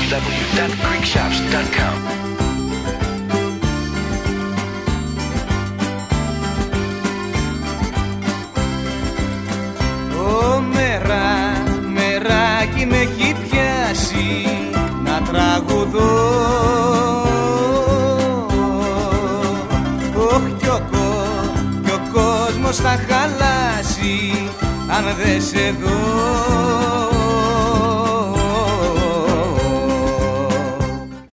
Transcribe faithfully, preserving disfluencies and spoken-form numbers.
double-u double-u double-u dot greek shops dot com. Ω μέρα, μεράκι με έχει πιάσει να τραγουδώ. Ωχ κι ο, κι ο κόσμος θα χαλάσει αν δεν σε δω.